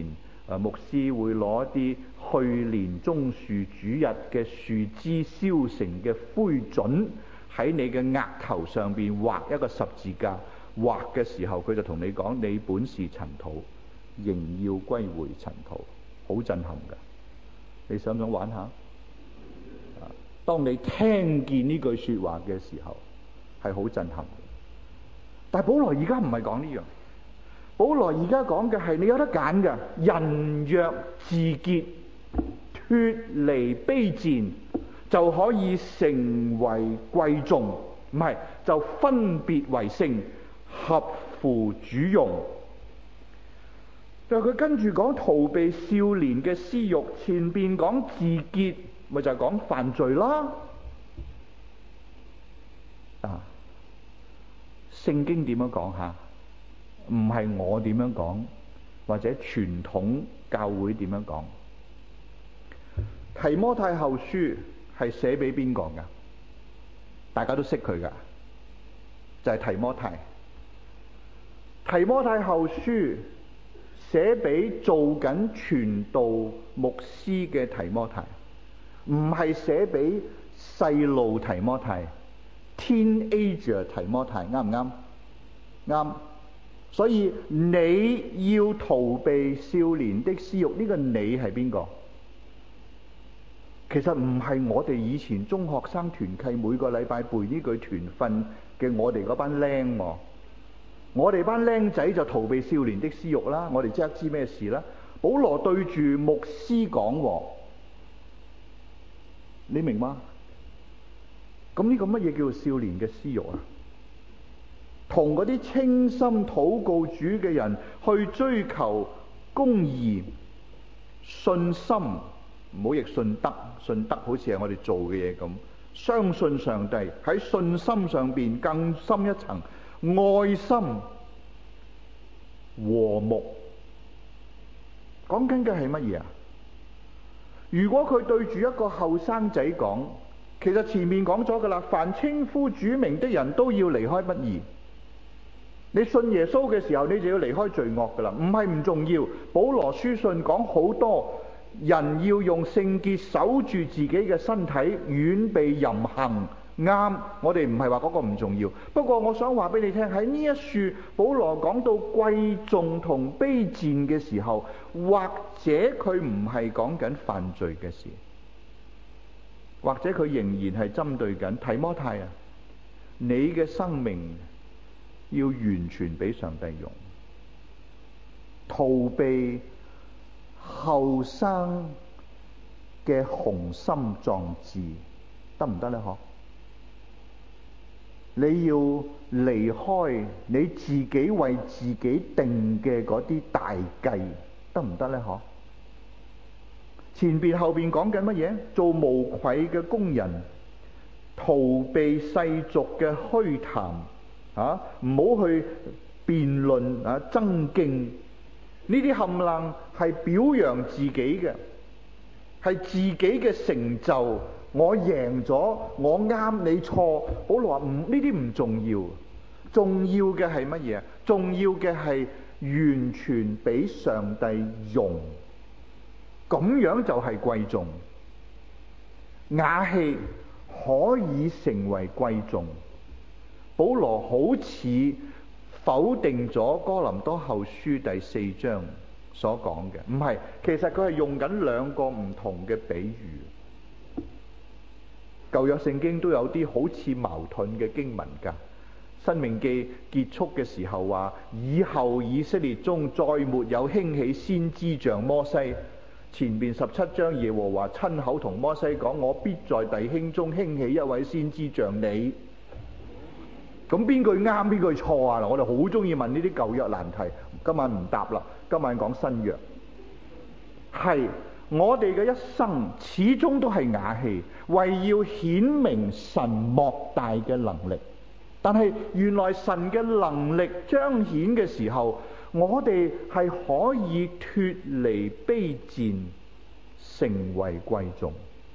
誒牧師會攞一啲去年棕樹主日嘅樹枝燒成嘅灰燼，喺你嘅額頭上邊畫一個十字架，畫嘅時候佢就同你講：你本是塵土，仍要歸回塵土。好震撼㗎！你想唔想玩下？當你聽見呢句說話嘅時候，係好震撼。但係保羅而家唔係講呢樣，保羅而家講嘅係你有得揀㗎。人若自潔，脫離卑賤，就可以成為貴重，唔係就分別為聖，合乎主用。但係佢跟住講逃避少年嘅私慾，前邊講自潔，咪就係講犯罪啦。啊，聖經點樣講下？唔係我點樣講，或者傳統教會點樣講。提摩太後書係寫俾邊個噶？大家都識佢噶，就係提摩太。提摩太後書寫俾做緊傳道牧師嘅提摩太，唔係寫俾細路提摩太 teenager 提摩太，啱唔啱？啱。所以你要逃避少年的私慾，呢個你係邊個？其實唔係我哋以前中學生團契每個禮拜背呢句團訓嘅我哋嗰班僆喎。我哋班僆仔就逃避少年的私慾啦，我哋即刻知咩事啦。保羅對住牧師講，你明嗎？咁呢個乜嘢叫做少年嘅私慾啊？同嗰啲清心禱告主嘅人去追求公義、信心，唔好譯信德，信德好似係我哋做嘅嘢咁。相信上帝喺信心上邊更深一層。愛心、和睦，講緊嘅係乜嘢啊？如果佢對住一個後生仔講，其實前面講咗噶啦，凡稱呼主名的人都要離開不義。你信耶穌嘅時候，你就要離開罪惡噶啦，唔係唔重要。保羅書信講好多人要用聖潔守住自己嘅身體，遠避淫行。啱，我哋唔係話嗰個唔重要。不過我想話俾你聽，喺呢一處保羅講到貴重同卑賤嘅時候，或者佢唔係講緊犯罪嘅事，或者佢仍然係針對緊提摩太啊，你嘅生命要完全俾上帝用，逃避後生嘅雄心壯志，得唔得呢？嗬？你要離開你自己為自己定嘅嗰啲大計，得唔得呢？嗬？前邊後邊講緊乜嘢？做無愧嘅工人，逃避世俗嘅虛談，啊，唔好去辯論啊，爭競，呢啲冚唪唥係表揚自己嘅，係自己嘅成就。我贏咗，我啱，你錯。保羅話唔，呢啲唔重要，重要嘅係乜嘢？重要嘅係完全俾上帝用，咁樣就係貴重。瓦器可以成為貴重。保羅好似否定咗哥林多後書第四章所講嘅，唔係，其實佢係用緊兩個唔同嘅比喻。舊約聖經都有啲好似矛盾嘅經文㗎。申命記結束嘅時候話：以後以色列中再沒有興起先知像摩西。前邊十七章耶和華親口同摩西講：我必在弟兄中興起一位先知像你。咁邊句啱邊句錯啊？嗱，我哋好中意問呢啲舊約難題，今晚唔答啦。今晚講新約。係。我哋嘅一生始終都係瓦器，為要顯明神莫大嘅能力。但係原來神嘅能力彰顯嘅時候，我哋係可以脫離卑賤，成為貴重。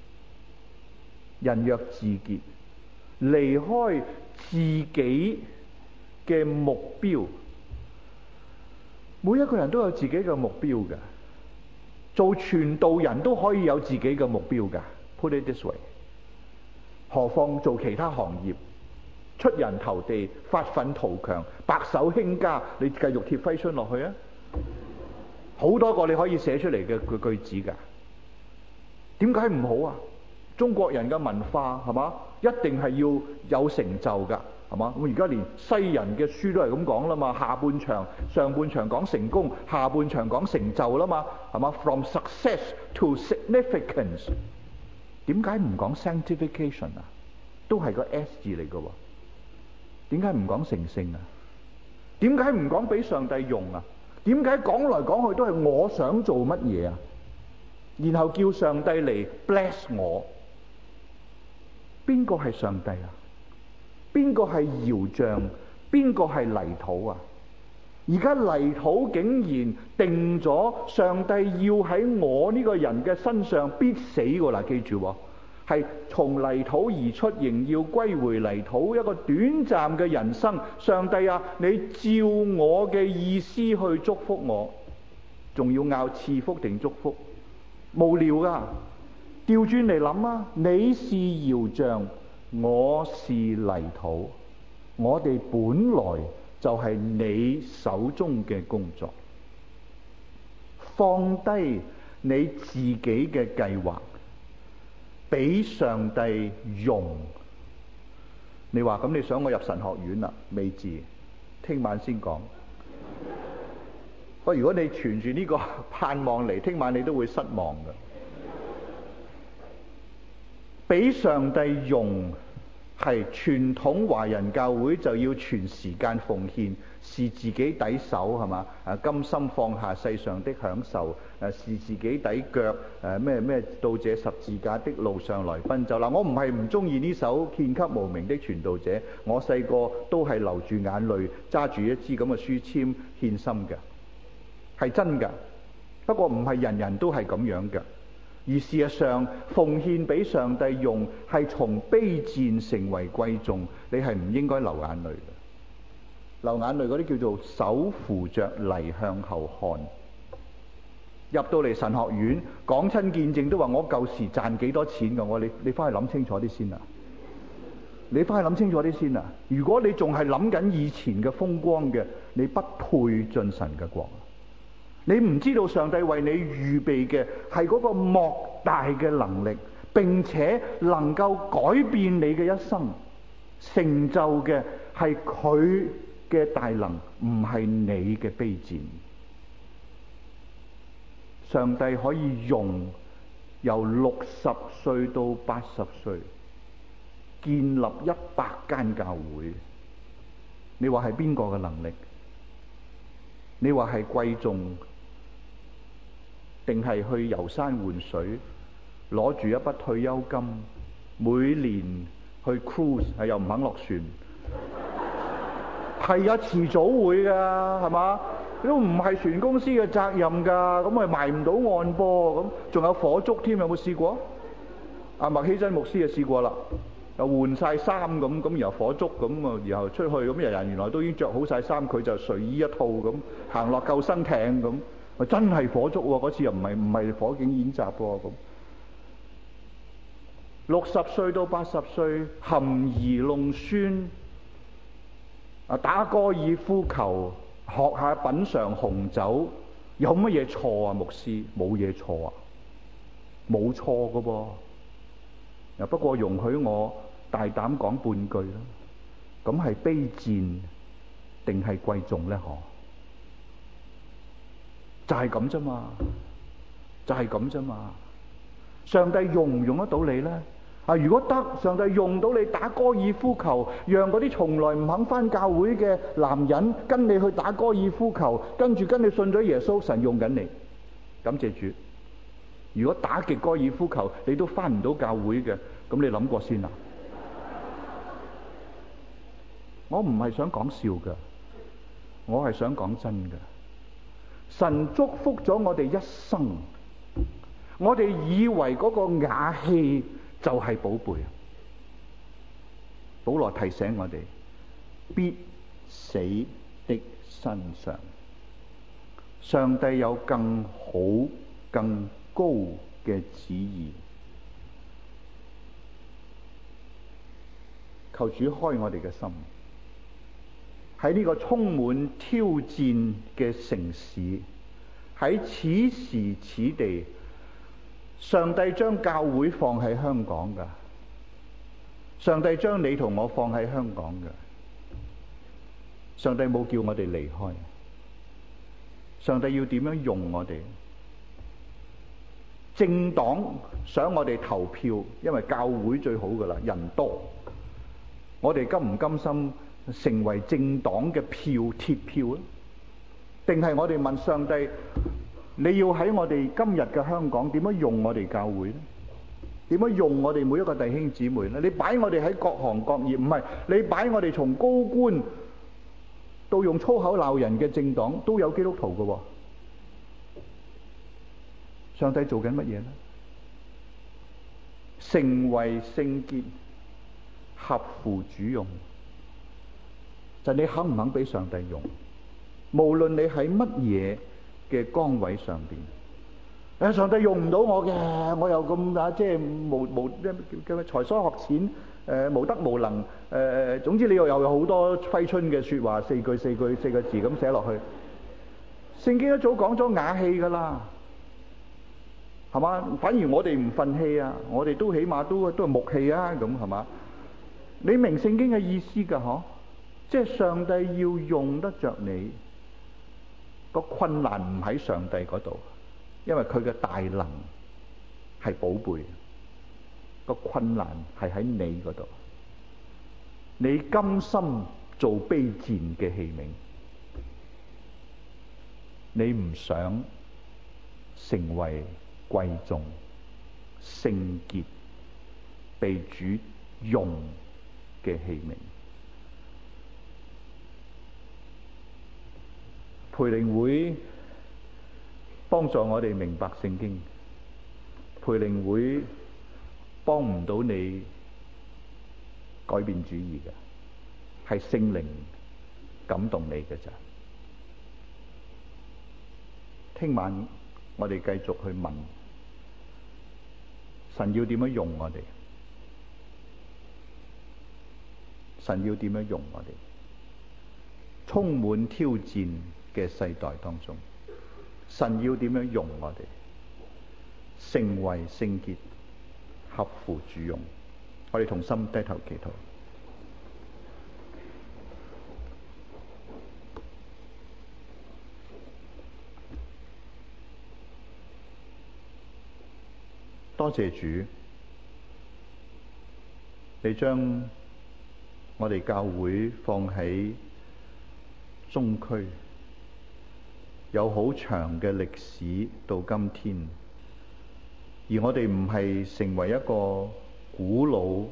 人若自潔，離開自己嘅目標，每一個人都有自己嘅目標嘅。 做傳道人都可以有自己嘅目標㗎。Put it this way， 何況做其他行業，出人頭地、發奮圖強、白手興家，你繼續貼揮春落去啊！好多個你可以寫出嚟嘅句句子㗎。點解唔好啊？中國人嘅文化係嘛，一定係要有成就㗎，係嘛？咁而家連西人嘅書都係咁講啦嘛，下半場、上半場講成功，下半場講成就啦嘛，係嘛 ？From success to significance， 點解唔講 sanctification 啊？都係個 S 字嚟㗎喎，點解唔講成聖啊？點解唔講俾上帝用啊？點解講來講去都係我想做乜嘢啊？然後叫上帝嚟 bless 我。邊個係上帝啊？邊個係窯匠？邊個係泥土啊？而家泥土竟然定咗上帝要喺我呢個人嘅身上必死㗎啦！記住喎，係從泥土而出，仍要歸回泥土，一個短暫嘅人生。上帝啊，你照我嘅意思去祝福我，仲要拗賜福定祝福？無聊㗎！調轉嚟諗啊，你是窯匠，我是泥土，我哋本來就係你手中嘅工作。放低你自己嘅計劃，俾上帝用。你話咁，你想我入神學院啦？未至，聽晚先講。不過如果你存住呢個盼望嚟，聽晚你都會失望嘅。俾上帝用，係傳統華人教會就要全時間奉獻，是自己抵手係嘛？誒，甘心放下世上的享受，誒，是自己抵腳，誒咩咩到這十字架的路上來奔走。嗱，我唔係唔中意呢首獻給無名的傳道者，我細個都係流住眼淚，揸住一支咁嘅書籤獻心嘅，係真㗎。不過唔係人人都係咁樣嘅。而事實上，奉獻俾上帝用係從卑賤成為貴重，你係唔應該流眼淚嘅。流眼淚嗰啲叫做手扶着犁向後看。入到嚟神學院講親見證都話我舊時賺幾多錢㗎，我你你翻去諗清楚啲先啊！你翻去諗清楚啲先啊！如果你仲係諗緊以前嘅風光嘅，你不配進神嘅國。你唔知道上帝為你預備嘅係嗰個莫大嘅能力，並且能夠改變你嘅一生，成就嘅係佢嘅大能，唔係你嘅卑賤。上帝可以用由六十歲到八十歲建立一百間教會，你話係邊個嘅能力？你話係貴重？定係去遊山玩水，攞住一筆退休金，每年去 cruise， 係又唔肯落船。係啊，遲早會㗎，係嘛？都唔係船公司嘅責任㗎，咁咪埋唔到岸噃。咁仲有火燭添，有冇試過？阿麥希真牧師就試過啦，又換晒衫咁，咁然後火燭咁啊，然後出去咁，人人原來都已經着好晒衫，佢就睡衣一套咁行落救生艇咁。真係火燭喎！嗰次又唔係唔係火警演習喎咁。六十歲到八十歲含飴弄孫，啊打高爾夫球，學下品嚐紅酒，有乜嘢錯啊？牧師冇嘢錯啊，冇錯㗎噃。不過容許我大膽講半句啦，咁係卑賤定係貴重咧？嗬？就係咁啫嘛，就係咁啫嘛。上帝用唔用得到你呢？啊，如果得，上帝用到你打高爾夫球，讓嗰啲從來唔肯返教會嘅男人跟你去打高爾夫球，跟住跟你信咗耶穌，神用緊你，感謝主。如果打極高爾夫球你都返唔到教會嘅，咁你諗過先啦。我唔係想講笑㗎，我係想講真㗎。神祝福咗我哋一生，我哋以為嗰個瓦器就係寶貝。保羅提醒我哋，必死的身上，上帝有更好、 更高嘅旨意。求主開我哋嘅心，喺呢個充滿挑戰嘅城市，喺此時此地，上帝將教會放喺香港㗎，上帝將你同我放喺香港㗎，上帝冇叫我哋離開，上帝要點樣用我哋？政黨想我哋投票，因為教會最好㗎啦，人多。我哋甘唔甘心成為政黨嘅票鐵票咧？定係我哋問上帝，你要喺我哋今日嘅香港點樣用我哋教會咧？點樣用我哋每一個弟兄姊妹咧？你擺我哋喺各行各業，唔係你擺我哋從高官到用粗口鬧人嘅政黨都有基督徒嘅喎。上帝做緊乜嘢咧？成為聖潔，合乎主用，就係你肯唔肯俾上帝用？無論你喺乜嘢嘅崗位上邊，誒，上帝用唔到我嘅，我又咁啊，即係無無叫才疏學淺，誒，無德無能，誒，總之你又又有好多揮春嘅説話，四句四句四個字咁寫落去。聖經一早講咗瓦器㗎啦，係嘛？反而我哋唔憤氣啊，我哋都起碼都都係木器啊，咁係嘛？你明聖經嘅意思㗎嗬？即係上帝要用得着你，個困難唔喺上帝嗰度，因為佢嘅大能係寶貝，個困難係喺你嗰度。你甘心做卑賤嘅器皿，你唔想成為貴重、聖潔、被主用嘅器皿。培靈會幫助我哋明白聖經，培靈會幫唔到你改變主意嘅，係聖靈感動你嘅咋。聽晚我哋繼續去問神要點樣用我哋，神要點樣用我哋？充滿挑戰嘅世代當中，神要點樣用我哋？成為聖潔，合乎主用。我哋同心低頭祈禱。多謝主，你將我哋教會放喺中區，有好長嘅歷史到今天，而我哋唔係成為一個古老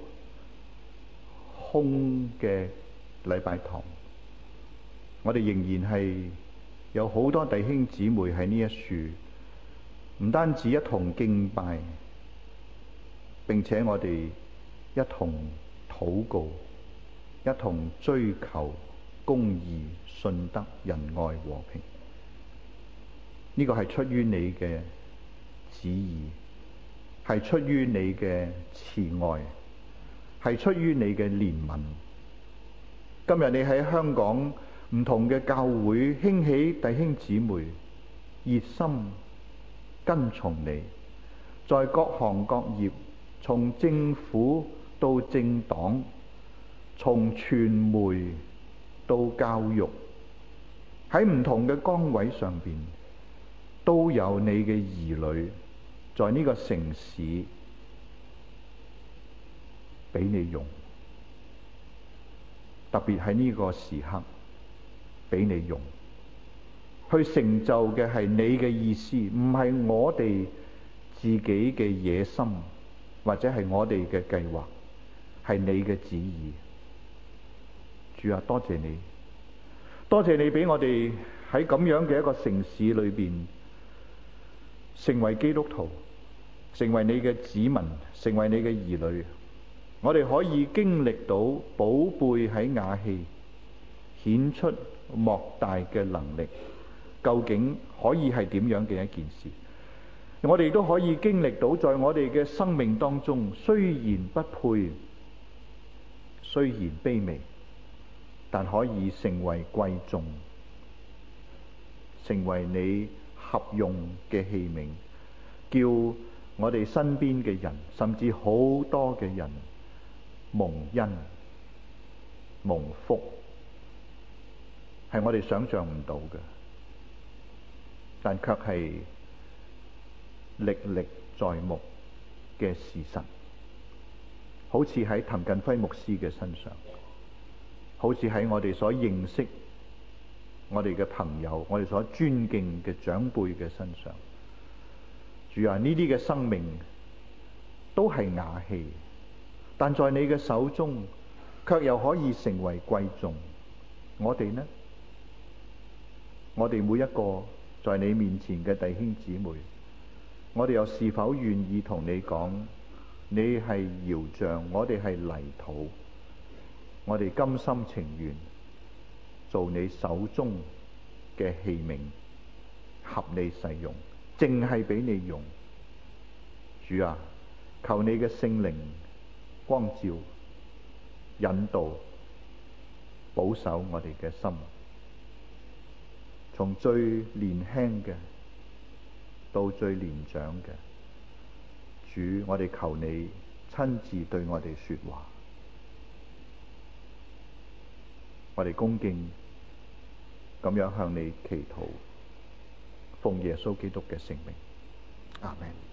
空嘅禮拜堂，我哋仍然係有好多弟兄姊妹喺呢一處，唔單止一同敬拜，並且我哋一同禱告，一同追求公義、信德、仁愛、和平。呢個係出於你嘅旨意，係出於你嘅慈愛，係出於你嘅憐憫。今日你喺香港唔同嘅教會興起弟兄姊妹，熱心跟從你，在各行各業，從政府到政黨，從傳媒到教育，喺唔同嘅崗位上邊，都有你嘅兒女在呢個城市俾你用，特別喺呢個時刻俾你用，去成就嘅係你嘅意思，唔係我哋自己嘅野心，或者係我哋嘅計劃，係你嘅旨意。主啊，多謝你，多謝你俾我哋喺咁樣嘅一個城市裏邊，成為基督徒，成為你嘅子民，成為你嘅兒女。我哋可以經歷到寶貝喺瓦器顯出莫大嘅能力，究竟可以係點樣嘅一件事？ 我哋都可以經歷到，在我哋嘅生命當中，雖然不配，雖然卑微，但可以成為貴重，成為你合用嘅器皿，叫我哋身邊嘅人，甚至好多嘅人蒙恩蒙福，係我哋想象唔到嘅，但卻係歷歷在目嘅事實。好似喺滕近輝牧師嘅身上，好似喺我哋所認識我哋嘅朋友，我哋所尊敬嘅長輩嘅身上。主啊，呢啲嘅生命都係瓦器，但在你嘅手中卻又可以成為貴重。我哋呢？我哋每一個在你面前嘅弟兄姊妹，我哋又是否願意同你講，你係窯匠，我哋係泥土，我哋甘心情願做你手中嘅器皿，合你使用，淨係俾你用。主啊，求你嘅聖靈光照、引導、保守我哋嘅心，從最年輕嘅到最年長嘅。主，我哋求你親自對我哋說話，我哋恭敬咁樣向你祈禱，奉耶穌基督嘅聖名，阿們。